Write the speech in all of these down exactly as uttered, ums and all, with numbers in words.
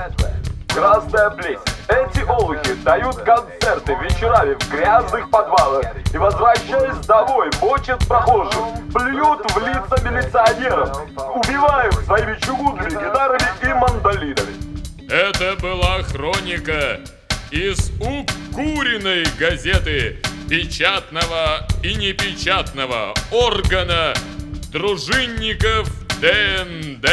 Красная плесень. Эти олухи дают концерты вечерами в грязных подвалах и, возвращаясь домой, мочат прохожих, плюют в лица милиционеров, убивают своими чугунными гитарами и мандолинами. Это была хроника из укуренной газеты печатного и непечатного органа дружинников ДНД.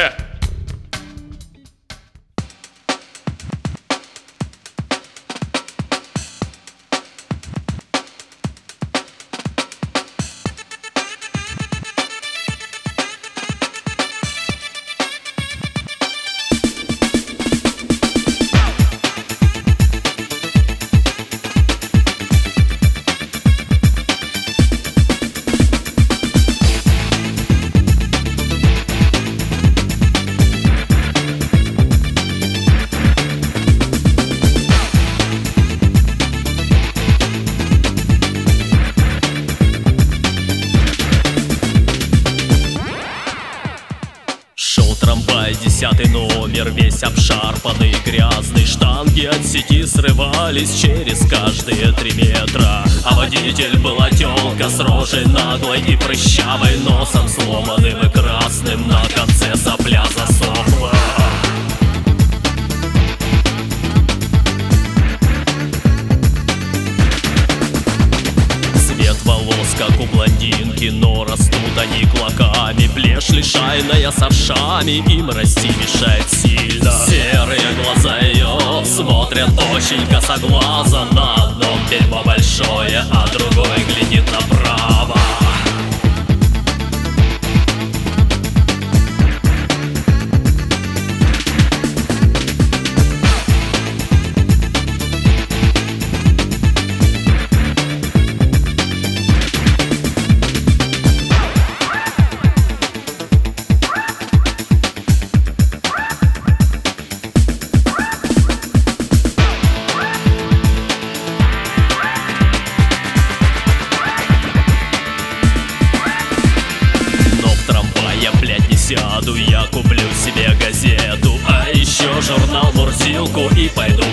Трамвай, десятый номер, весь обшарпанный, грязный. Штанги от сети срывались через каждые три метра. А водитель была тёлка с рожей наглой и прыщавой, носом сломанным и красным, на конце сопля засохла. Цвет волос, как у блондинки, но растут они клоками. Плешь лишайная с овшами, им расти мешает сильно. Серые глаза ее смотрят очень косоглазо. На одном бельмо большое, а другой глядит направо. Сяду, я куплю себе газету, а еще журнал «Мурзилку» и пойду